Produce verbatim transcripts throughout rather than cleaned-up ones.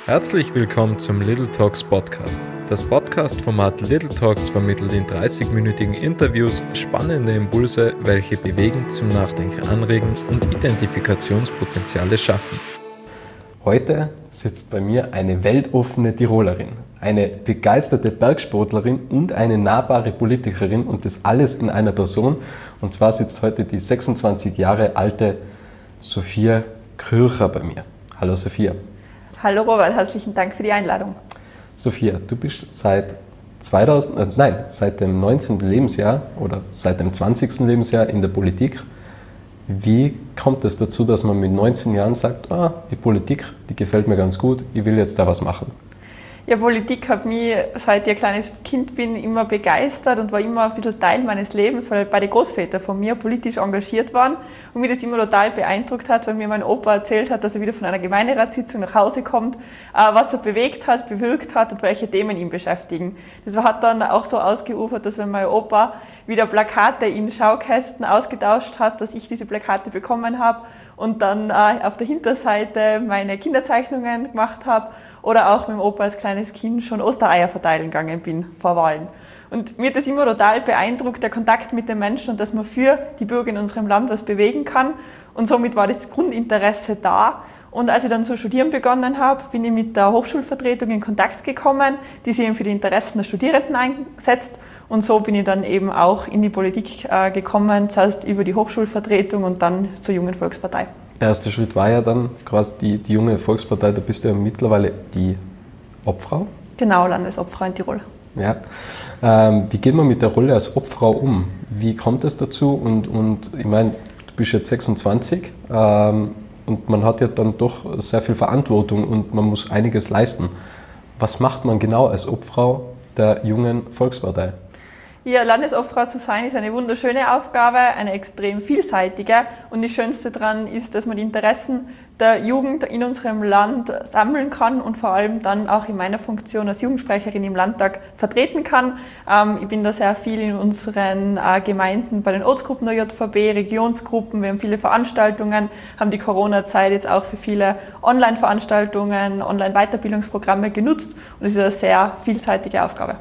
Herzlich willkommen zum Little Talks Podcast. Das Podcast-Format Little Talks vermittelt in dreißig-minütigen Interviews spannende Impulse, welche bewegen, zum Nachdenken anregen und Identifikationspotenziale schaffen. Heute sitzt bei mir eine weltoffene Tirolerin, eine begeisterte Bergsportlerin und eine nahbare Politikerin und das alles in einer Person. Und zwar sitzt heute die sechsundzwanzig Jahre alte Sophia Kröcher bei mir. Hallo Sophia. Hallo Robert, herzlichen Dank für die Einladung. Sophia, du bist seit zweitausend, äh, nein, seit dem neunzehnten Lebensjahr oder seit dem zwanzigsten Lebensjahr in der Politik. Wie kommt es dazu, dass man mit neunzehn Jahren sagt, ah, die Politik, die gefällt mir ganz gut, ich will jetzt da was machen? Ja, Politik hat mich, seit ich ein kleines Kind bin, immer begeistert und war immer ein bisschen Teil meines Lebens, weil beide Großväter von mir politisch engagiert waren und mich das immer total beeindruckt hat, weil mir mein Opa erzählt hat, dass er wieder von einer Gemeinderatssitzung nach Hause kommt, was er bewegt hat, bewirkt hat und welche Themen ihn beschäftigen. Das hat dann auch so ausgeufert, dass wenn mein Opa wieder Plakate in Schaukästen ausgetauscht hat, dass ich diese Plakate bekommen habe und dann auf der Hinterseite meine Kinderzeichnungen gemacht habe oder auch mit dem Opa als kleines Kind schon Ostereier verteilen gegangen bin vor Wahlen. Und mir hat das immer total beeindruckt, der Kontakt mit den Menschen und dass man für die Bürger in unserem Land was bewegen kann. Und somit war das Grundinteresse da. Und als ich dann zu studieren begonnen habe, bin ich mit der Hochschulvertretung in Kontakt gekommen, die sich eben für die Interessen der Studierenden einsetzt. Und so bin ich dann eben auch in die Politik äh, gekommen, zuerst über die Hochschulvertretung und dann zur Jungen Volkspartei. Der erste Schritt war ja dann quasi die, die Junge Volkspartei, da bist du ja mittlerweile die Obfrau. Genau, Landesobfrau in Tirol. Ja. Ähm, wie geht man mit der Rolle als Obfrau um? Wie kommt es dazu? Und, und ich meine, du bist jetzt sechsundzwanzig ähm, und man hat ja dann doch sehr viel Verantwortung und man muss einiges leisten. Was macht man genau als Obfrau der Jungen Volkspartei? Ja, Landesobfrau zu sein ist eine wunderschöne Aufgabe, eine extrem vielseitige und das Schönste daran ist, dass man die Interessen der Jugend in unserem Land sammeln kann und vor allem dann auch in meiner Funktion als Jugendsprecherin im Landtag vertreten kann. Ähm, ich bin da sehr viel in unseren äh, Gemeinden bei den Ortsgruppen der J V B, Regionsgruppen, wir haben viele Veranstaltungen, haben die Corona-Zeit jetzt auch für viele Online-Veranstaltungen, Online-Weiterbildungsprogramme genutzt und es ist eine sehr vielseitige Aufgabe.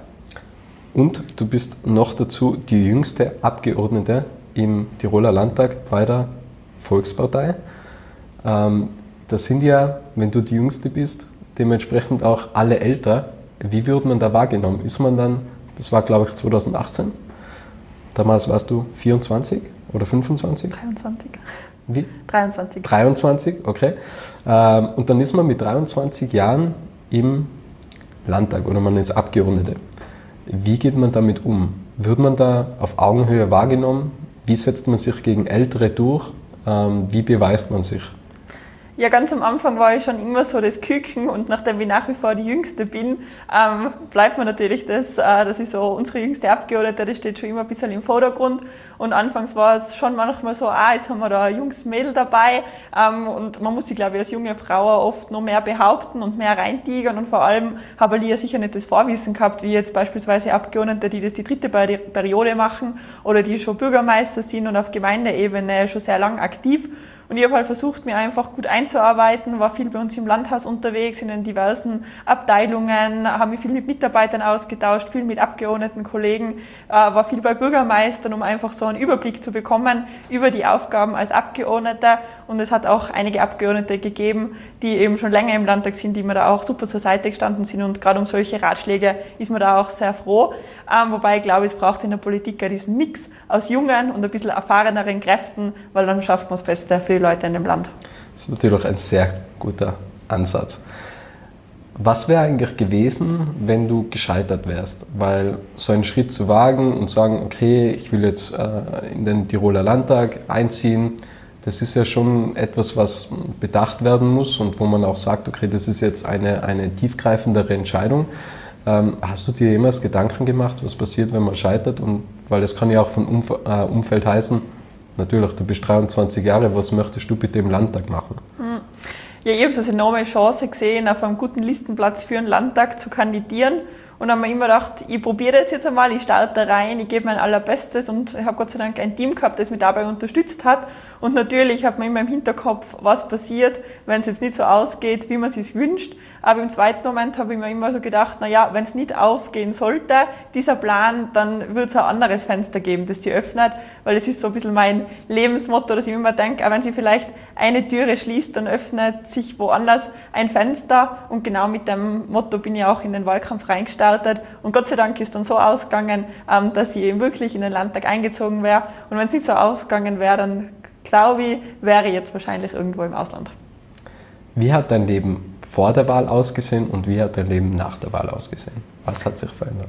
Und du bist noch dazu die jüngste Abgeordnete im Tiroler Landtag bei der Volkspartei. Ähm, das sind ja, wenn du die Jüngste bist, dementsprechend auch alle älter. Wie wird man da wahrgenommen? Ist man dann, das war glaube ich zweitausendachtzehn, damals warst du vierundzwanzig oder fünfundzwanzig? dreiundzwanzig. Wie? dreiundzwanzig. dreiundzwanzig, okay. Ähm, und dann ist man mit dreiundzwanzig Jahren im Landtag oder man ist Abgeordnete. Wie geht man damit um? Wird man da auf Augenhöhe wahrgenommen? Wie setzt man sich gegen Ältere durch? Ähm, wie beweist man sich? Ja, ganz am Anfang war ich schon immer so das Küken und nachdem ich nach wie vor die Jüngste bin, ähm, bleibt mir natürlich das, äh, dass ich so unsere jüngste Abgeordnete, das steht schon immer ein bisschen im Vordergrund und anfangs war es schon manchmal so, ah, jetzt haben wir da ein junges Mädel dabei ähm, und man muss sich, glaube ich, als junge Frau oft noch mehr behaupten und mehr reintigern und vor allem habe ich ja sicher nicht das Vorwissen gehabt, wie jetzt beispielsweise Abgeordnete, die das die dritte Periode machen oder die schon Bürgermeister sind und auf Gemeindeebene schon sehr lang aktiv. Und ich habe halt versucht, mir einfach gut einzuarbeiten, war viel bei uns im Landhaus unterwegs, in den diversen Abteilungen, habe mich viel mit Mitarbeitern ausgetauscht, viel mit Abgeordneten, Kollegen, war viel bei Bürgermeistern, um einfach so einen Überblick zu bekommen über die Aufgaben als Abgeordneter. Und es hat auch einige Abgeordnete gegeben, die eben schon länger im Landtag sind, die mir da auch super zur Seite gestanden sind. Und gerade um solche Ratschläge ist man da auch sehr froh. Ähm, wobei ich glaube, es braucht in der Politik ja diesen Mix aus jungen und ein bisschen erfahreneren Kräften, weil dann schafft man das Beste für die Leute in dem Land. Das ist natürlich ein sehr guter Ansatz. Was wäre eigentlich gewesen, wenn du gescheitert wärst? Weil so einen Schritt zu wagen und sagen, okay, ich will jetzt äh, in den Tiroler Landtag einziehen, das ist ja schon etwas, was bedacht werden muss und wo man auch sagt, okay, das ist jetzt eine, eine tiefgreifendere Entscheidung. Ähm, hast du dir jemals Gedanken gemacht, was passiert, wenn man scheitert? Und weil das kann ja auch von Umf- äh, Umfeld heißen, natürlich, du bist dreiundzwanzig Jahre, was möchtest du bitte im Landtag machen? Ja, ich habe es als enorme Chance gesehen, auf einem guten Listenplatz für einen Landtag zu kandidieren und habe mir immer gedacht, ich probiere das jetzt einmal, ich starte rein, ich gebe mein Allerbestes und ich habe Gott sei Dank ein Team gehabt, das mich dabei unterstützt hat. Und natürlich hat man immer im Hinterkopf, was passiert, wenn es jetzt nicht so ausgeht, wie man es sich wünscht. Aber im zweiten Moment habe ich mir immer so gedacht, naja, wenn es nicht aufgehen sollte, dieser Plan, dann wird es ein anderes Fenster geben, das sie öffnet, weil das ist so ein bisschen mein Lebensmotto, dass ich immer denke, auch wenn sie vielleicht eine Türe schließt, dann öffnet sich woanders ein Fenster, und genau mit dem Motto bin ich auch in den Wahlkampf reingestartet, und Gott sei Dank ist dann so ausgegangen, dass ich eben wirklich in den Landtag eingezogen wäre, und wenn es nicht so ausgegangen wäre, dann glaube ich, wäre ich jetzt wahrscheinlich irgendwo im Ausland. Wie hat dein Leben vor der Wahl ausgesehen und wie hat dein Leben nach der Wahl ausgesehen? Was hat sich verändert?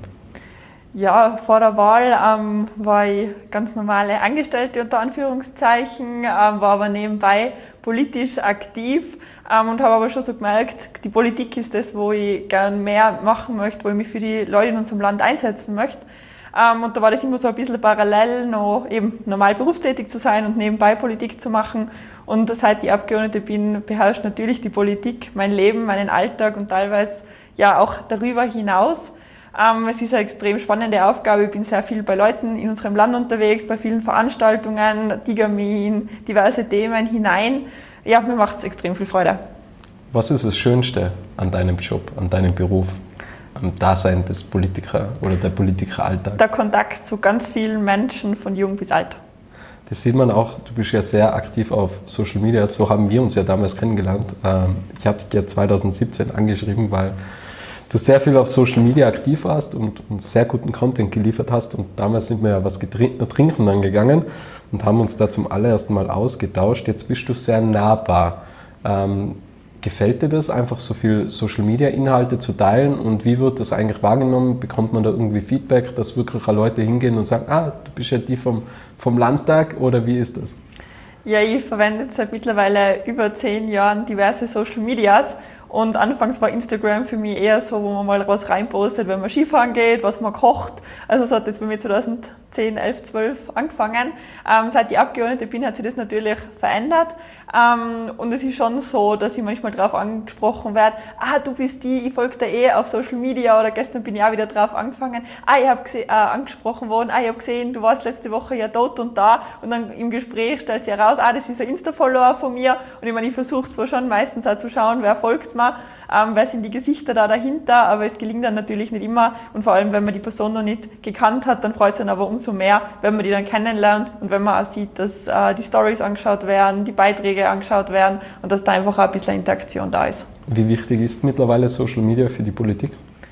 Ja, vor der Wahl ähm, war ich ganz normale Angestellte unter Anführungszeichen, ähm, war aber nebenbei politisch aktiv ähm, und habe aber schon so gemerkt, die Politik ist das, wo ich gern mehr machen möchte, wo ich mich für die Leute in unserem Land einsetzen möchte. Ähm, und da war das immer so ein bisschen parallel, noch eben normal berufstätig zu sein und nebenbei Politik zu machen. Und seit ich Abgeordnete bin, beherrscht natürlich die Politik mein Leben, meinen Alltag und teilweise ja auch darüber hinaus. Ähm, es ist eine extrem spannende Aufgabe. Ich bin sehr viel bei Leuten in unserem Land unterwegs, bei vielen Veranstaltungen, tiger mich in diverse Themen hinein. Ja, mir macht es extrem viel Freude. Was ist das Schönste an deinem Job, an deinem Beruf, am Dasein des Politikers oder der Politikeralltag? Der Kontakt zu ganz vielen Menschen von jung bis alt. Das sieht man auch, du bist ja sehr aktiv auf Social Media, so haben wir uns ja damals kennengelernt. Ich habe dich ja zwanzig siebzehn angeschrieben, weil du sehr viel auf Social Media aktiv warst und, und sehr guten Content geliefert hast, und damals sind wir ja was trinken dann gegangen und haben uns da zum allerersten Mal ausgetauscht. Jetzt bist du sehr nahbar. Ähm, gefällt dir das, einfach so viel Social Media Inhalte zu teilen, und wie wird das eigentlich wahrgenommen? Bekommt man da irgendwie Feedback, dass wirklich auch Leute hingehen und sagen, ah, du bist ja die vom, vom Landtag, oder wie ist das? Ja, ich verwende seit mittlerweile über zehn Jahren diverse Social Medias. Und anfangs war Instagram für mich eher so, wo man mal was reinpostet, wenn man Skifahren geht, was man kocht. Also so hat das bei mir zweitausendzehn, elf, zwölf angefangen. Ähm, seit ich Abgeordnete bin, hat sich das natürlich verändert. Ähm, und es ist schon so, dass ich manchmal darauf angesprochen werde, ah, du bist die, ich folge dir eh auf Social Media, oder gestern bin ich auch wieder drauf angefangen, ah, ich habe äh, angesprochen worden, ah, ich habe gesehen, du warst letzte Woche ja dort und da, und dann im Gespräch stellt sich heraus, ah, das ist ein Insta-Follower von mir, und ich meine, ich versuche zwar schon meistens auch zu schauen, wer folgt mir, ähm, wer sind die Gesichter da dahinter, aber es gelingt dann natürlich nicht immer, und vor allem, wenn man die Person noch nicht gekannt hat, dann freut es dann aber umso mehr, wenn man die dann kennenlernt und wenn man auch sieht, dass äh, die Stories angeschaut werden, die Beiträge angeschaut werden und dass da einfach auch ein bisschen Interaktion da ist. Wie wichtig ist mittlerweile Social Media für die Politik?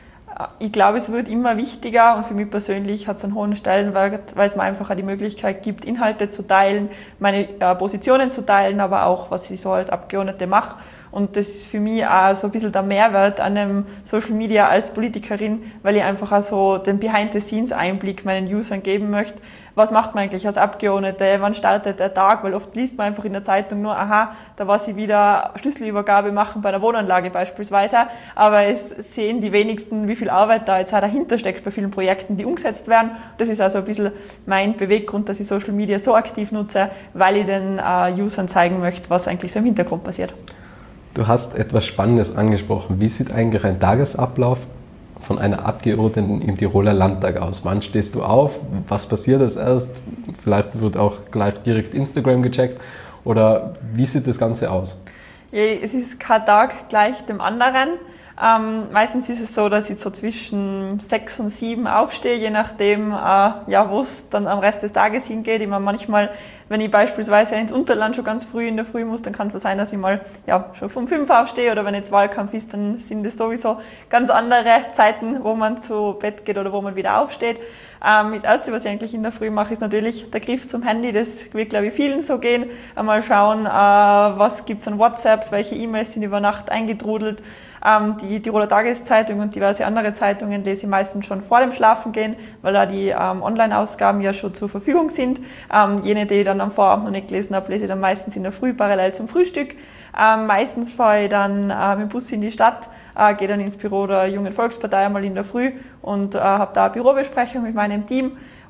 Ich glaube, es wird immer wichtiger, und für mich persönlich hat es einen hohen Stellenwert, weil es mir einfach auch die Möglichkeit gibt, Inhalte zu teilen, meine äh, Positionen zu teilen, aber auch, was ich so als Abgeordnete mache. Und das ist für mich auch so ein bisschen der Mehrwert an einem Social Media als Politikerin, weil ich einfach auch so den Behind-the-Scenes-Einblick meinen Usern geben möchte. Was macht man eigentlich als Abgeordnete? Wann startet der Tag? Weil oft liest man einfach in der Zeitung nur, aha, da war sie wieder Schlüsselübergabe machen bei einer Wohnanlage beispielsweise. Aber es sehen die wenigsten, wie viel Arbeit da jetzt auch dahinter steckt bei vielen Projekten, die umgesetzt werden. Das ist also ein bisschen mein Beweggrund, dass ich Social Media so aktiv nutze, weil ich den äh, Usern zeigen möchte, was eigentlich so im Hintergrund passiert. Du hast etwas Spannendes angesprochen. Wie sieht eigentlich ein Tagesablauf von einer Abgeordneten im Tiroler Landtag aus? Wann stehst du auf? Was passiert als erst? Vielleicht wird auch gleich direkt Instagram gecheckt. Oder wie sieht das Ganze aus? Ja, es ist kein Tag gleich dem anderen. Ähm, meistens ist es so, dass ich so zwischen sechs und sieben aufstehe, je nachdem, äh, ja, wo es dann am Rest des Tages hingeht. Ich meine, manchmal, wenn ich beispielsweise ins Unterland schon ganz früh in der Früh muss, dann kann es sein, dass ich mal ja, schon um fünf aufstehe, oder wenn jetzt Wahlkampf ist, dann sind es sowieso ganz andere Zeiten, wo man zu Bett geht oder wo man wieder aufsteht. Ähm, das Erste, was ich eigentlich in der Früh mache, ist natürlich der Griff zum Handy. Das wird, glaube ich, vielen so gehen. Einmal schauen, äh, was gibt es an WhatsApps, welche E-Mails sind über Nacht eingetrudelt. Ähm, die Tiroler Tageszeitung und diverse andere Zeitungen lese ich meistens schon vor dem Schlafengehen, weil da die ähm, Online-Ausgaben ja schon zur Verfügung sind. Ähm, jene, die ich dann am Vorabend noch nicht gelesen habe, lese ich dann meistens in der Früh parallel zum Frühstück. Ähm, meistens fahre ich dann äh, mit dem Bus in die Stadt, äh, gehe dann ins Büro der Jungen Volkspartei einmal in der Früh und äh, habe da eine Bürobesprechung mit meinem Team.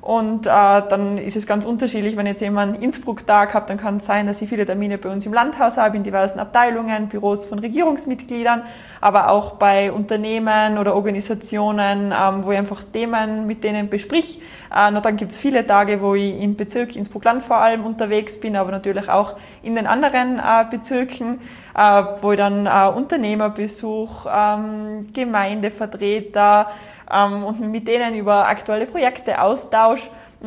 Und äh, dann ist es ganz unterschiedlich, wenn jetzt jemand einen Innsbruck-Tag hat, dann kann es sein, dass ich viele Termine bei uns im Landhaus habe, in diversen Abteilungen, Büros von Regierungsmitgliedern, aber auch bei Unternehmen oder Organisationen, ähm, wo ich einfach Themen mit denen besprich. Äh, und dann gibt es viele Tage, wo ich im Bezirk Innsbruck-Land vor allem unterwegs bin, aber natürlich auch in den anderen äh, Bezirken, äh, wo ich dann äh, Unternehmer besuche, ähm, Gemeindevertreter, und mit denen über aktuelle Projekte austausche.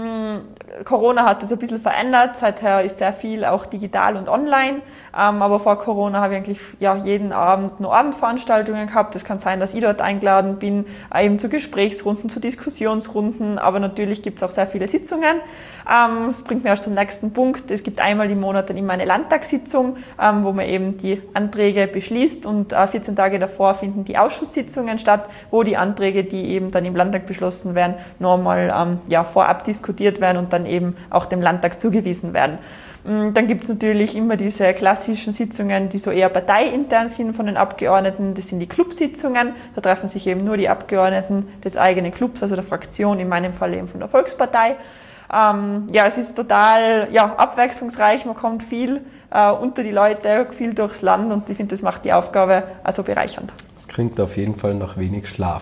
Corona hat das ein bisschen verändert, seither ist sehr viel auch digital und online, aber vor Corona habe ich eigentlich ja, jeden Abend nur Abendveranstaltungen gehabt. Es kann sein, dass ich dort eingeladen bin, eben zu Gesprächsrunden, zu Diskussionsrunden, aber natürlich gibt es auch sehr viele Sitzungen. Das bringt mich auch zum nächsten Punkt. Es gibt einmal im Monat dann immer eine Landtagssitzung, wo man eben die Anträge beschließt, und vierzehn Tage davor finden die Ausschusssitzungen statt, wo die Anträge, die eben dann im Landtag beschlossen werden, nochmal ja, vorab diskutiert werden und dann eben auch dem Landtag zugewiesen werden. Dann gibt es natürlich immer diese klassischen Sitzungen, die so eher parteiintern sind von den Abgeordneten. Das sind die Clubsitzungen. Da treffen sich eben nur die Abgeordneten des eigenen Clubs, also der Fraktion, in meinem Fall eben von der Volkspartei. Ähm, ja, es ist total ja, abwechslungsreich, man kommt viel äh, unter die Leute, viel durchs Land, und ich finde, das macht die Aufgabe also bereichernd. Das klingt auf jeden Fall nach wenig Schlaf.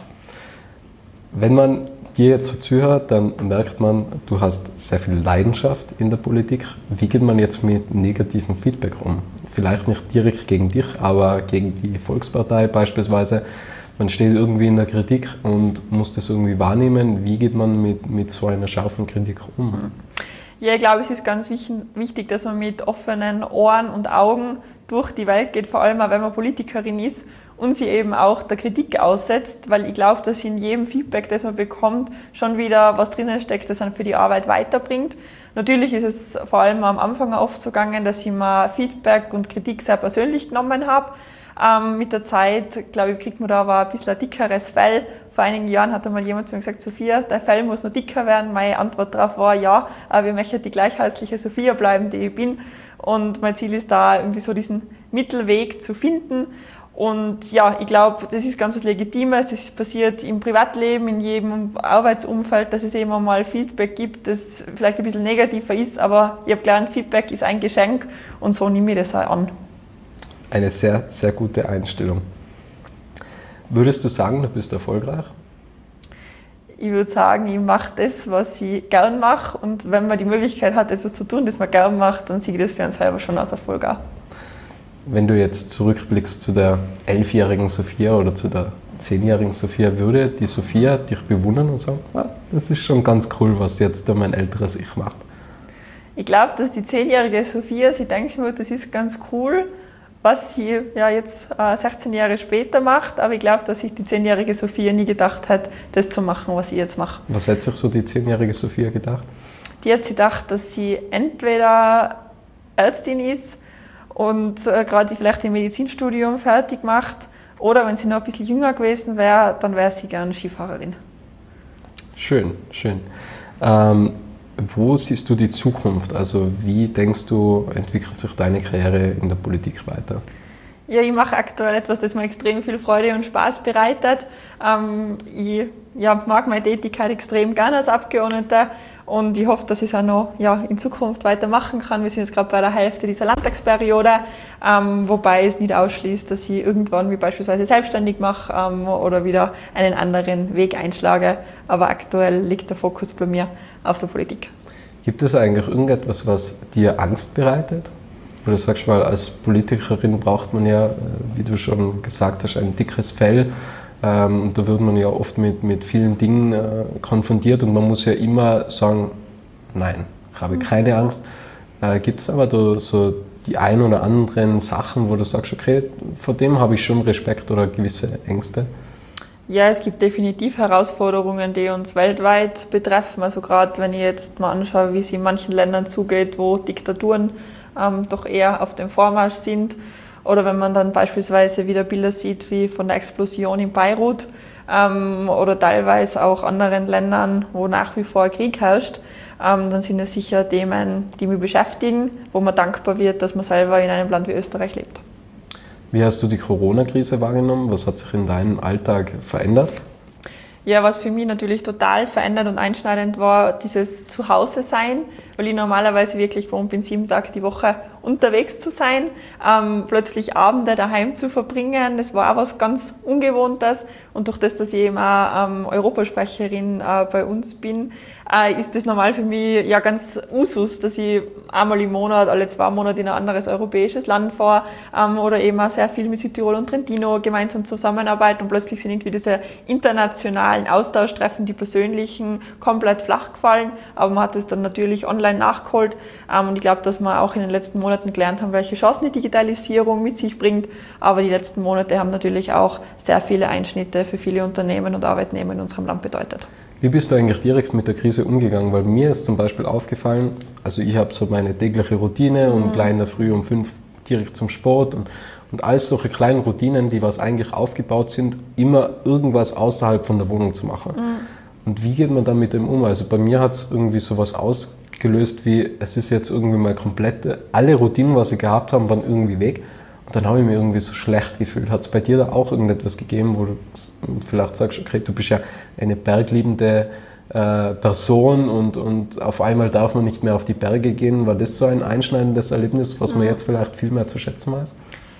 Wenn man dir jetzt so zuhört, dann merkt man, du hast sehr viel Leidenschaft in der Politik. Wie geht man jetzt mit negativem Feedback um? Vielleicht nicht direkt gegen dich, aber gegen die Volkspartei beispielsweise. Man steht irgendwie in der Kritik und muss das irgendwie wahrnehmen. Wie geht man mit, mit so einer scharfen Kritik um? Ja, ich glaube, es ist ganz wichtig, dass man mit offenen Ohren und Augen durch die Welt geht, vor allem auch wenn man Politikerin ist und sie eben auch der Kritik aussetzt, weil ich glaube, dass in jedem Feedback, das man bekommt, schon wieder was drinnen steckt, das einen für die Arbeit weiterbringt. Natürlich ist es vor allem am Anfang oft so gegangen, dass ich mir Feedback und Kritik sehr persönlich genommen habe. Ähm, mit der Zeit, glaube ich, kriegt man da aber ein bisschen ein dickeres Fell. Vor einigen Jahren hat einmal jemand zu mir gesagt, Sophia, dein Fell muss noch dicker werden. Meine Antwort darauf war, ja, aber ich möchte die gleichheitliche Sophia bleiben, die ich bin. Und mein Ziel ist da, irgendwie so diesen Mittelweg zu finden. Und ja, ich glaube, das ist ganz was Legitimes, das ist passiert im Privatleben, in jedem Arbeitsumfeld, dass es immer mal Feedback gibt, das vielleicht ein bisschen negativer ist, aber ich habe gelernt, Feedback ist ein Geschenk, und so nehme ich das auch an. Eine sehr, sehr gute Einstellung. Würdest du sagen, du bist erfolgreich? Ich würde sagen, ich mache das, was ich gern mache, und wenn man die Möglichkeit hat, etwas zu tun, das man gern macht, dann sehe ich das für einen selber schon als Erfolg auch. Wenn du jetzt zurückblickst zu der elfjährigen Sophia oder zu der zehnjährigen Sophia, würde die Sophia dich bewundern und sagen, ja, das ist schon ganz cool, was jetzt da mein älteres Ich macht? Ich glaube, dass die zehnjährige Sophia sich denken wird, das ist ganz cool, was sie ja jetzt äh, sechzehn Jahre später macht, aber ich glaube, dass sich die zehnjährige Sophia nie gedacht hat, das zu machen, was ich jetzt mache. Was hat sich so die zehnjährige Sophia gedacht? Die hat sich gedacht, dass sie entweder Ärztin ist und äh, gerade vielleicht im Medizinstudium fertig macht, oder wenn sie noch ein bisschen jünger gewesen wäre, dann wäre sie gerne Skifahrerin. Schön, schön. Ähm, wo siehst du die Zukunft? Also wie denkst du, entwickelt sich deine Karriere in der Politik weiter? Ja, ich mache aktuell etwas, das mir extrem viel Freude und Spaß bereitet. Ähm, ich ja, mag meine Tätigkeit extrem gerne als Abgeordnete, und ich hoffe, dass ich es auch noch ja, in Zukunft weitermachen kann. Wir sind jetzt gerade bei der Hälfte dieser Landtagsperiode, ähm, wobei es nicht ausschließt, dass ich irgendwann wie beispielsweise selbstständig mache ähm, oder wieder einen anderen Weg einschlage. Aber aktuell liegt der Fokus bei mir auf der Politik. Gibt es eigentlich irgendetwas, was dir Angst bereitet? Wo du sagst, weil als Politikerin braucht man ja, wie du schon gesagt hast, ein dickes Fell. Ähm, da wird man ja oft mit, mit vielen Dingen äh, konfrontiert, und man muss ja immer sagen, nein, ich habe keine Angst. Äh, Gibt es aber da so die ein oder anderen Sachen, wo du sagst, okay, vor dem habe ich schon Respekt oder gewisse Ängste? Ja, es gibt definitiv Herausforderungen, die uns weltweit betreffen. Also gerade wenn ich jetzt mal anschaue, wie es in manchen Ländern zugeht, wo Diktaturen ähm, doch eher auf dem Vormarsch sind. Oder wenn man dann beispielsweise wieder Bilder sieht wie von der Explosion in Beirut ähm, oder teilweise auch anderen Ländern, wo nach wie vor Krieg herrscht, ähm, dann sind es sicher Themen, die mich beschäftigen, wo man dankbar wird, dass man selber in einem Land wie Österreich lebt. Wie hast du die Corona-Krise wahrgenommen? Was hat sich in deinem Alltag verändert? Ja, was für mich natürlich total verändert und einschneidend war, dieses Zuhause sein, weil ich normalerweise wirklich gewohnt bin, sieben Tage die Woche unterwegs zu sein, ähm, plötzlich Abende daheim zu verbringen, das war auch was ganz Ungewohntes und durch das, dass ich eben auch ähm, Europasprecherin äh, bei uns bin, äh, ist das normal für mich ja ganz Usus, dass ich einmal im Monat, alle zwei Monate in ein anderes europäisches Land fahre ähm, oder eben auch sehr viel mit Südtirol und Trentino gemeinsam zusammenarbeiten und plötzlich sind irgendwie diese internationalen Austauschtreffen, die persönlichen, komplett flach gefallen, aber man hat es dann natürlich online nachgeholt ähm, und ich glaube, dass wir auch in den letzten Monaten gelernt haben, welche Chancen die Digitalisierung mit sich bringt, aber die letzten Monate haben natürlich auch sehr viele Einschnitte für viele Unternehmen und Arbeitnehmer in unserem Land bedeutet. Wie bist du eigentlich direkt mit der Krise umgegangen? Weil mir ist zum Beispiel aufgefallen, also ich habe so meine tägliche Routine und mhm. gleich in der Früh um fünf direkt zum Sport und, und all solche kleinen Routinen, die was eigentlich aufgebaut sind, immer irgendwas außerhalb von der Wohnung zu machen. Mhm. Und wie geht man dann mit dem um? Also bei mir hat es irgendwie sowas ausgelöst wie, es ist jetzt irgendwie mal komplett, alle Routinen, was ich gehabt habe, waren irgendwie weg. Und dann habe ich mich irgendwie so schlecht gefühlt. Hat es bei dir da auch irgendetwas gegeben, wo du vielleicht sagst, okay, du bist ja eine bergliebende äh, Person und, und auf einmal darf man nicht mehr auf die Berge gehen. War das so ein einschneidendes Erlebnis, was man jetzt vielleicht viel mehr zu schätzen weiß?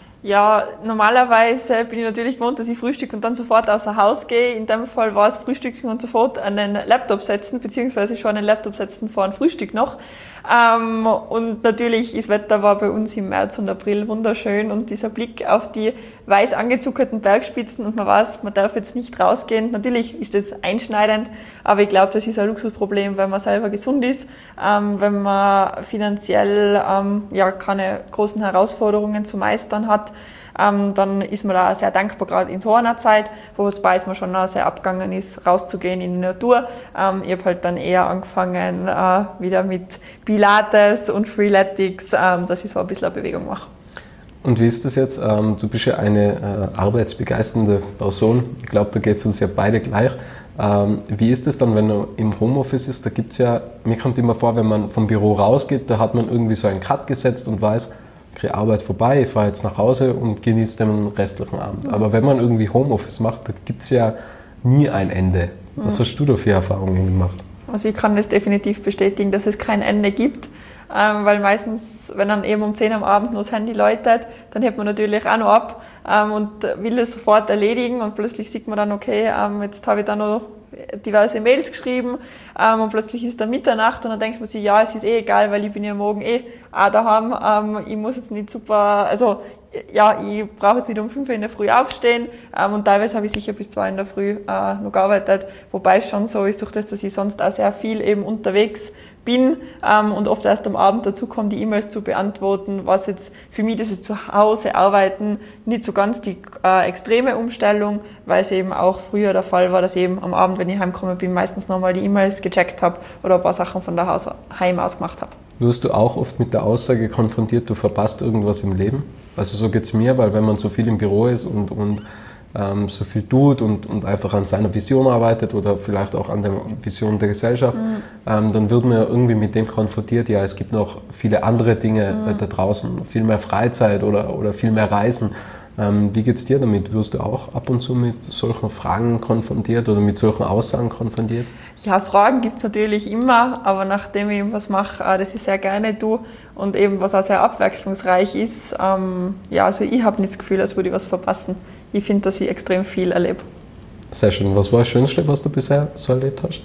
Ja, normalerweise bin ich natürlich gewohnt, dass ich frühstücke und dann sofort außer Haus gehe. In dem Fall war es Frühstücken und sofort an den Laptop setzen, beziehungsweise schon an den Laptop setzen vor dem Frühstück noch. Ähm, und natürlich, das Wetter war bei uns im März und April wunderschön und dieser Blick auf die weiß angezuckerten Bergspitzen und man weiß, man darf jetzt nicht rausgehen. Natürlich ist das einschneidend, aber ich glaube, das ist ein Luxusproblem, wenn man selber gesund ist, ähm, wenn man finanziell ähm, ja, keine großen Herausforderungen zu meistern hat. Ähm, dann ist man da sehr dankbar, gerade in so einer Zeit, wo es bei mir schon sehr abgegangen ist, rauszugehen in die Natur. Ähm, ich habe halt dann eher angefangen äh, wieder mit Pilates und Freeletics, ähm, dass ich so ein bisschen eine Bewegung mache. Und wie ist das jetzt? Ähm, du bist ja eine äh, arbeitsbegeisternde Person. Ich glaube, da geht es uns ja beide gleich. Ähm, wie ist es dann, wenn du im Homeoffice ist? Da gibt es ja, mir kommt immer vor, wenn man vom Büro rausgeht, da hat man irgendwie so einen Cut gesetzt und weiß, okay, Arbeit vorbei, ich fahre jetzt nach Hause und genieße den restlichen Abend. Mhm. Aber wenn man irgendwie Homeoffice macht, da gibt es ja nie ein Ende. Mhm. Was hast du da für Erfahrungen gemacht? Also ich kann das definitiv bestätigen, dass es kein Ende gibt. Ähm, weil meistens, wenn dann eben um zehn am Abend noch das Handy läutet, dann hebt man natürlich auch noch ab ähm, und will es sofort erledigen und plötzlich sieht man dann, okay, ähm, jetzt habe ich da noch diverse Mails geschrieben ähm, und plötzlich ist dann Mitternacht und dann denkt man sich, ja, es ist eh egal, weil ich bin ja morgen eh auch daheim, ähm, ich muss jetzt nicht super, also ja, ich brauche jetzt nicht um fünf Uhr in der Früh aufstehen ähm, und teilweise habe ich sicher bis zwei in der Früh äh, noch gearbeitet, wobei es schon so ist, durch das, dass ich sonst auch sehr viel eben unterwegs bin ähm, und oft erst am Abend dazu komme, die E-Mails zu beantworten, was jetzt für mich dieses Zuhause arbeiten nicht so ganz die äh, extreme Umstellung, weil es eben auch früher der Fall war, dass ich eben am Abend, wenn ich heimgekommen bin, meistens nochmal die E-Mails gecheckt habe oder ein paar Sachen von der Haus heim aus gemacht habe. Wirst du auch oft mit der Aussage konfrontiert, du verpasst irgendwas im Leben? Also so geht es mir, weil wenn man so viel im Büro ist und, und ähm, so viel tut und, und einfach an seiner Vision arbeitet oder vielleicht auch an der Vision der Gesellschaft, mhm. ähm, dann wird man ja irgendwie mit dem konfrontiert, ja, es gibt noch viele andere Dinge mhm. da draußen, viel mehr Freizeit oder, oder viel mehr Reisen. Ähm, wie geht es dir damit? Wirst du auch ab und zu mit solchen Fragen konfrontiert oder mit solchen Aussagen konfrontiert? Ja, Fragen gibt es natürlich immer, aber nachdem ich eben was mache, äh, das ich sehr gerne tue und eben was auch sehr abwechslungsreich ist, ähm, ja, also ich habe nicht das Gefühl, als würde ich was verpassen. Ich finde, dass ich extrem viel erlebe. Sehr schön. Was war das Schönste, was du bisher so erlebt hast?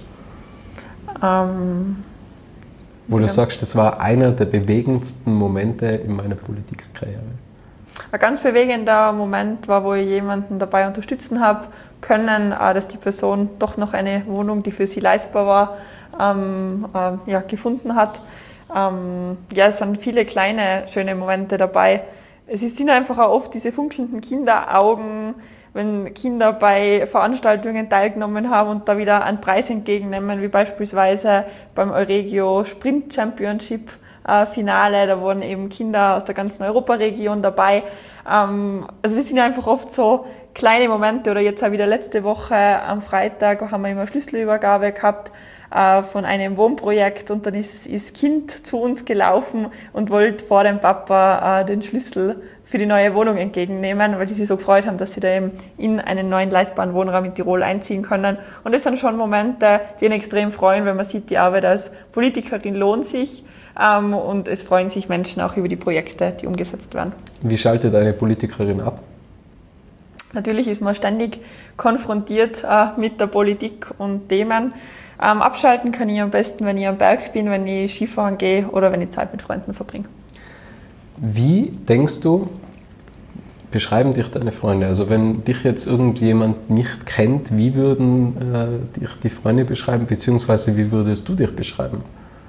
Ähm, Wo du sagst, das war einer der bewegendsten Momente in meiner Politikkarriere. Ein ganz bewegender Moment war, wo ich jemanden dabei unterstützen habe können, dass die Person doch noch eine Wohnung, die für sie leistbar war, ähm, äh, ja, gefunden hat. Ähm, ja, es sind viele kleine, schöne Momente dabei. Es sind einfach auch oft diese funkelnden Kinderaugen, wenn Kinder bei Veranstaltungen teilgenommen haben und da wieder einen Preis entgegennehmen, wie beispielsweise beim Euregio Sprint Championship Finale, da waren eben Kinder aus der ganzen Europaregion dabei. Also das sind einfach oft so kleine Momente, oder jetzt auch wieder letzte Woche am Freitag haben wir immer Schlüsselübergabe gehabt. äh, von einem Wohnprojekt und dann ist das Kind zu uns gelaufen und wollte vor dem Papa äh, den Schlüssel für die neue Wohnung entgegennehmen, weil die sich so gefreut haben, dass sie da eben in einen neuen leistbaren Wohnraum in Tirol einziehen können. Und das sind schon Momente, die ihn extrem freuen, wenn man sieht, die Arbeit als Politikerin lohnt sich. Ähm, und es freuen sich Menschen auch über die Projekte, die umgesetzt werden. Wie schaltet eine Politikerin ab? Natürlich ist man ständig konfrontiert äh, mit der Politik und Themen. Ähm, abschalten kann ich am besten, wenn ich am Berg bin, wenn ich Skifahren gehe oder wenn ich Zeit mit Freunden verbringe. Wie denkst du, beschreiben dich deine Freunde? Also wenn dich jetzt irgendjemand nicht kennt, wie würden äh, dich die Freunde beschreiben, beziehungsweise wie würdest du dich beschreiben?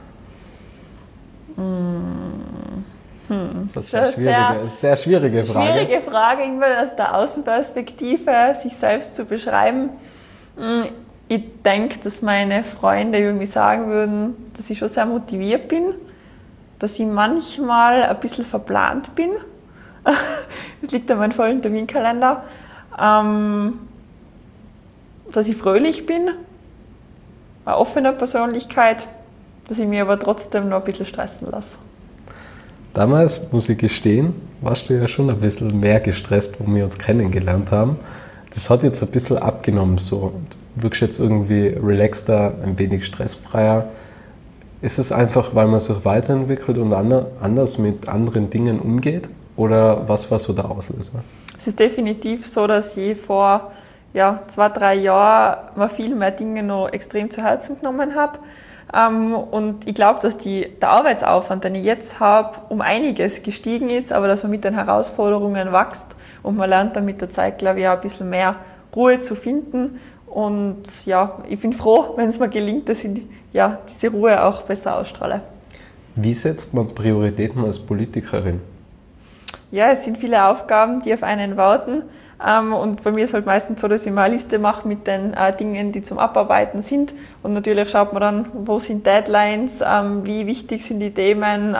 Hm. Das ist eine sehr schwierige, sehr schwierige Frage. Schwierige Frage, immer aus der Außenperspektive, sich selbst zu beschreiben. Ich denke, dass meine Freunde über mich sagen würden, dass ich schon sehr motiviert bin, dass ich manchmal ein bisschen verplant bin. Das liegt an meinem vollen Terminkalender. Dass ich fröhlich bin, eine offene Persönlichkeit, dass ich mich aber trotzdem noch ein bisschen stressen lasse. Damals, muss ich gestehen, warst du ja schon ein bisschen mehr gestresst, wo wir uns kennengelernt haben. Das hat jetzt ein bisschen abgenommen, so. Du wirkst jetzt irgendwie relaxter, ein wenig stressfreier. Ist es einfach, weil man sich weiterentwickelt und anders mit anderen Dingen umgeht? Oder was war so der Auslöser? Es ist definitiv so, dass ich vor ja, zwei, drei Jahren mir viel mehr Dinge noch extrem zu Herzen genommen habe. Ähm, und ich glaube, dass die, der Arbeitsaufwand, den ich jetzt habe, um einiges gestiegen ist, aber dass man mit den Herausforderungen wächst und man lernt dann mit der Zeit, glaube ich, auch ein bisschen mehr Ruhe zu finden. Und ja, ich bin froh, wenn es mir gelingt, dass ich ja, diese Ruhe auch besser ausstrahle. Wie setzt man Prioritäten als Politikerin? Ja, es sind viele Aufgaben, die auf einen warten. Und bei mir ist es halt meistens so, dass ich mal eine Liste mache mit den Dingen, die zum Abarbeiten sind. Und natürlich schaut man dann, wo sind Deadlines, wie wichtig sind die Themen,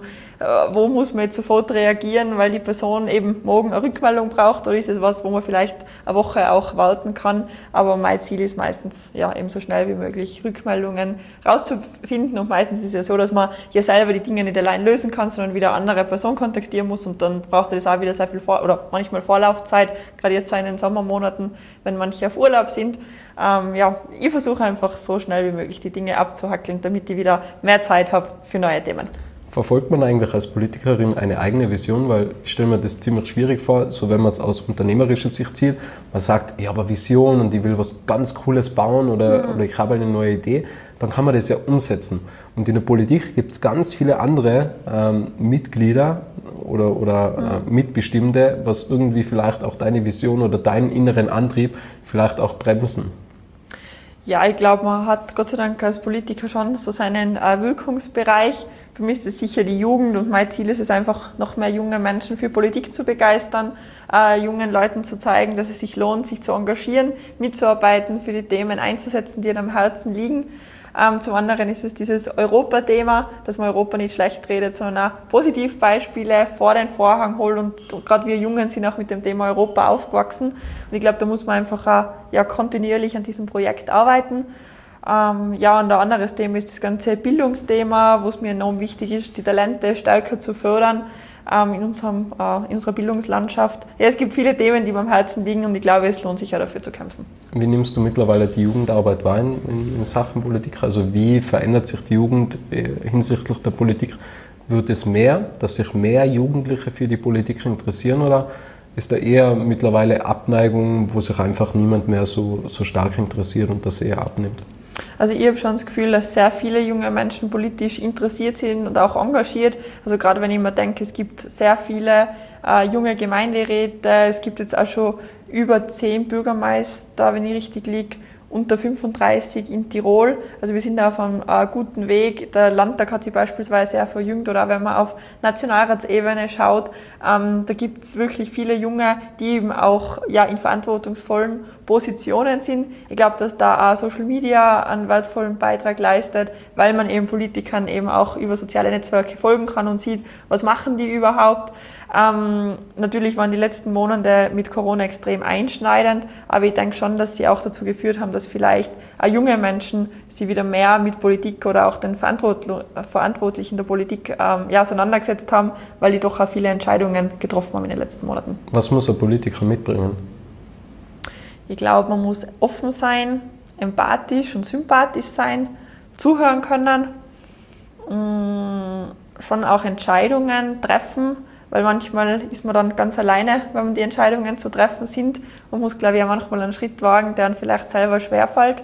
wo muss man jetzt sofort reagieren, weil die Person eben morgen eine Rückmeldung braucht, oder ist es was, wo man vielleicht eine Woche auch warten kann. Aber mein Ziel ist meistens, ja, eben so schnell wie möglich Rückmeldungen rauszufinden. Und meistens ist es ja so, dass man ja selber die Dinge nicht allein lösen kann, sondern wieder eine andere Person kontaktieren muss, und dann braucht das auch wieder sehr viel Vor- oder manchmal Vorlaufzeit, gerade jetzt in den Sommermonaten, wenn manche auf Urlaub sind. Ähm, ja, ich versuche einfach so schnell wie möglich die Dinge abzuhackeln, damit ich wieder mehr Zeit habe für neue Themen. Verfolgt man eigentlich als Politikerin eine eigene Vision? Weil ich stelle mir das ziemlich schwierig vor, so wenn man es aus unternehmerischer Sicht sieht. Man sagt, ich habe eine Vision und ich will was ganz Cooles bauen oder, mhm. oder ich habe eine neue Idee. Dann kann man das ja umsetzen. Und in der Politik gibt es ganz viele andere ähm, Mitglieder oder, oder mhm. äh, Mitbestimmte, was irgendwie vielleicht auch deine Vision oder deinen inneren Antrieb vielleicht auch bremsen. Ja, ich glaube, man hat Gott sei Dank als Politiker schon so seinen äh, Wirkungsbereich. Für mich ist es sicher die Jugend, und mein Ziel ist es einfach, noch mehr junge Menschen für Politik zu begeistern, äh, jungen Leuten zu zeigen, dass es sich lohnt, sich zu engagieren, mitzuarbeiten, für die Themen einzusetzen, die einem am Herzen liegen. Ähm, zum anderen ist es dieses Europa-Thema, dass man Europa nicht schlecht redet, sondern auch Positivbeispiele vor den Vorhang holt, und, und gerade wir Jungen sind auch mit dem Thema Europa aufgewachsen. Und ich glaube, da muss man einfach auch, ja, kontinuierlich an diesem Projekt arbeiten. Ähm, ja, und ein anderes Thema ist das ganze Bildungsthema, wo es mir enorm wichtig ist, die Talente stärker zu fördern ähm, in, unserem, äh, in unserer Bildungslandschaft. Ja, es gibt viele Themen, die mir am Herzen liegen, und ich glaube, es lohnt sich ja dafür zu kämpfen. Wie nimmst du mittlerweile die Jugendarbeit wahr in, in Sachen Politik? Also wie verändert sich die Jugend hinsichtlich der Politik? Wird es mehr, dass sich mehr Jugendliche für die Politik interessieren, oder ist da eher mittlerweile Abneigung, wo sich einfach niemand mehr so, so stark interessiert und das eher abnimmt? Also ich habe schon das Gefühl, dass sehr viele junge Menschen politisch interessiert sind und auch engagiert. Also gerade wenn ich mir denke, es gibt sehr viele äh, junge Gemeinderäte, es gibt jetzt auch schon über zehn Bürgermeister, wenn ich richtig liege, unter fünfunddreißig in Tirol. Also wir sind auf einem äh, guten Weg. Der Landtag hat sich beispielsweise auch verjüngt, oder auch wenn man auf Nationalratsebene schaut, ähm, da gibt es wirklich viele Junge, die eben auch ja, in verantwortungsvollen Positionen sind. Ich glaube, dass da auch Social Media einen wertvollen Beitrag leistet, weil man eben Politikern eben auch über soziale Netzwerke folgen kann und sieht, was machen die überhaupt. Ähm, natürlich waren die letzten Monate mit Corona extrem einschneidend, aber ich denke schon, dass sie auch dazu geführt haben, dass vielleicht auch junge Menschen sich wieder mehr mit Politik oder auch den Verantwortlichen der Politik ähm, ja, auseinandergesetzt haben, weil die doch auch viele Entscheidungen getroffen haben in den letzten Monaten. Was muss ein Politiker mitbringen? Ich glaube, man muss offen sein, empathisch und sympathisch sein, zuhören können, mh, schon auch Entscheidungen treffen, weil manchmal ist man dann ganz alleine, wenn man die Entscheidungen zu treffen sind. Man muss, glaube ich, auch manchmal einen Schritt wagen, der einem vielleicht selber schwerfällt.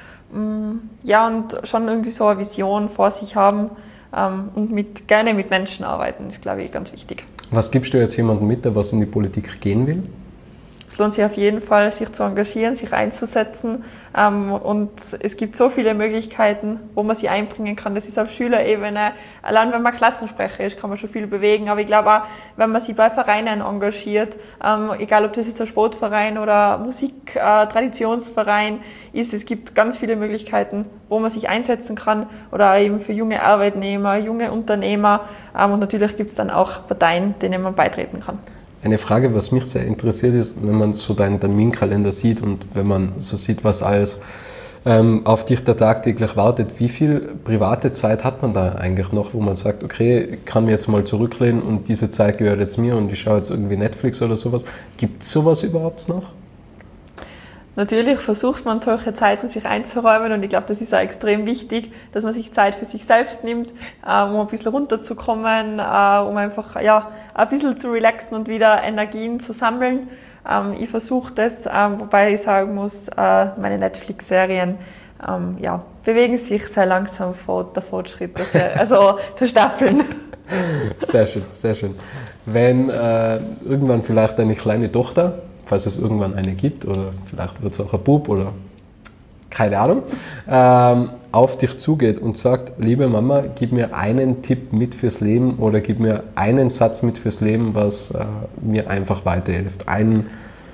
Ja, und schon irgendwie so eine Vision vor sich haben und mit, gerne mit Menschen arbeiten, ist, glaube ich, ganz wichtig. Was gibst du jetzt jemandem mit, der was in die Politik gehen will? Es lohnt sich auf jeden Fall, sich zu engagieren, sich einzusetzen. Ähm, und es gibt so viele Möglichkeiten, wo man sich einbringen kann. Das ist auf Schülerebene. Allein wenn man Klassensprecher ist, kann man schon viel bewegen. Aber ich glaube auch, wenn man sich bei Vereinen engagiert, ähm, egal ob das jetzt ein Sportverein oder Musik, äh, Traditionsverein ist, es gibt ganz viele Möglichkeiten, wo man sich einsetzen kann. Oder eben für junge Arbeitnehmer, junge Unternehmer. Ähm, und natürlich gibt es dann auch Parteien, denen man beitreten kann. Eine Frage, was mich sehr interessiert ist, wenn man so deinen Terminkalender sieht und wenn man so sieht, was alles ähm, auf dich da tagtäglich wartet, wie viel private Zeit hat man da eigentlich noch, wo man sagt, okay, ich kann mir jetzt mal zurücklehnen und diese Zeit gehört jetzt mir und ich schaue jetzt irgendwie Netflix oder sowas. Gibt es sowas überhaupt noch? Natürlich versucht man, solche Zeiten sich einzuräumen und ich glaube, das ist auch extrem wichtig, dass man sich Zeit für sich selbst nimmt, um ein bisschen runterzukommen, um einfach ja, ein bisschen zu relaxen und wieder Energien zu sammeln. Ich versuche das, wobei ich sagen muss, meine Netflix-Serien ja, bewegen sich sehr langsam vor der Fortschritt, also der Staffeln. Sehr schön, sehr schön. Wenn äh, irgendwann vielleicht eine kleine Tochter, falls es irgendwann eine gibt, oder vielleicht wird es auch ein Bub oder keine Ahnung, ähm, auf dich zugeht und sagt, liebe Mama, gib mir einen Tipp mit fürs Leben oder gib mir einen Satz mit fürs Leben, was äh, mir einfach weiterhilft. Einen,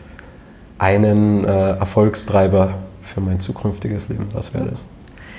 einen äh, Erfolgstreiber für mein zukünftiges Leben, was wäre das?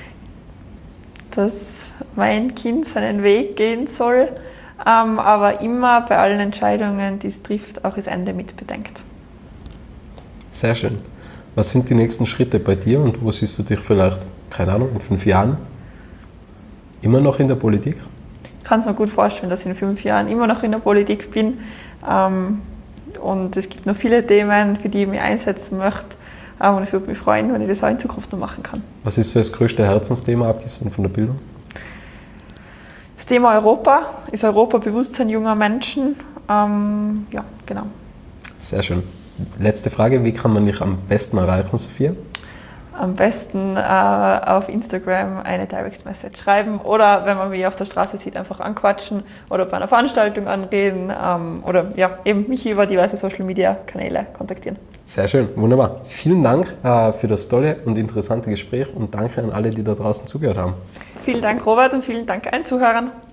Dass mein Kind seinen Weg gehen soll, ähm, aber immer bei allen Entscheidungen, die es trifft, auch das Ende mitbedenkt. Sehr schön. Was sind die nächsten Schritte bei dir und wo siehst du dich vielleicht, keine Ahnung, in fünf Jahren? Immer noch in der Politik? Ich kann es mir gut vorstellen, dass ich in fünf Jahren immer noch in der Politik bin. Ähm, und es gibt noch viele Themen, für die ich mich einsetzen möchte. Ähm, und es würde mich freuen, wenn ich das auch in Zukunft noch machen kann. Was ist so das größte Herzensthema, abgesehen von der Bildung? Das Thema Europa ist Europabewusstsein junger Menschen. Ähm, ja, genau. Sehr schön. Letzte Frage, wie kann man dich am besten erreichen, Sophia? Am besten äh, auf Instagram eine Direct Message schreiben oder wenn man mich auf der Straße sieht, einfach anquatschen oder bei einer Veranstaltung anreden ähm, oder ja, eben mich über diverse Social Media Kanäle kontaktieren. Sehr schön, wunderbar. Vielen Dank äh, für das tolle und interessante Gespräch und danke an alle, die da draußen zugehört haben. Vielen Dank, Robert, und vielen Dank allen Zuhörern.